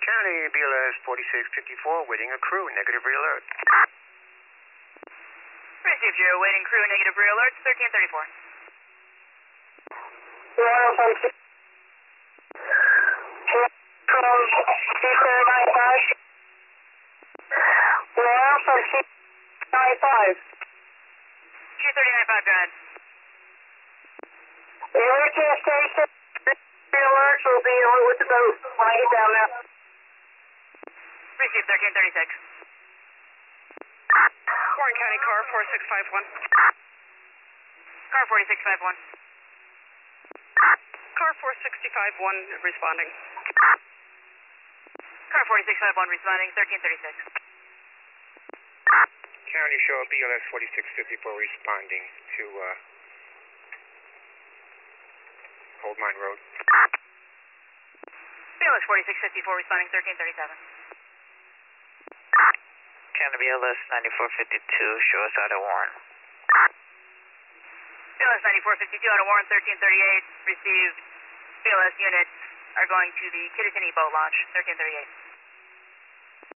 County BLS 4654, waiting a crew, negative re-alert. Received your waiting crew, negative re-alert, 1334. Royal from C-95. Royal from C-95. Q395, go ahead. Aircraft station, alerts will be on with the boat when I get down there. Received 1336. Warren County car 4651. Car 4651. Car 4651 responding. Car 4651 responding, 1336. County show BLS 4654 responding to Old Mine Road. BLS 4654 responding, 1337. County BLS 9452, show us out of Warren. BLS 9452 out of Warren, 1338. Received. BLS units are going to the Kittatinny boat launch, 1338.